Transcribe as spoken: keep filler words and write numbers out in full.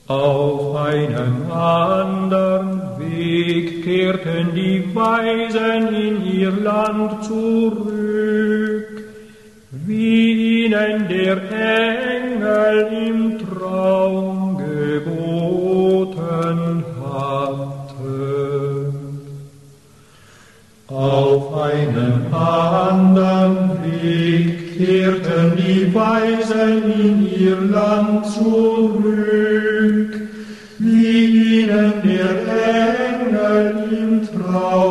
Auf einem andern Weg kehrten die Weisen in ihr Land zurück, wie ihnen der Engel im Traum geboten hatte. Auf einem andern Weg kehrten die Weisen in ihr Land zurück, wie ihnen der Engel im Traum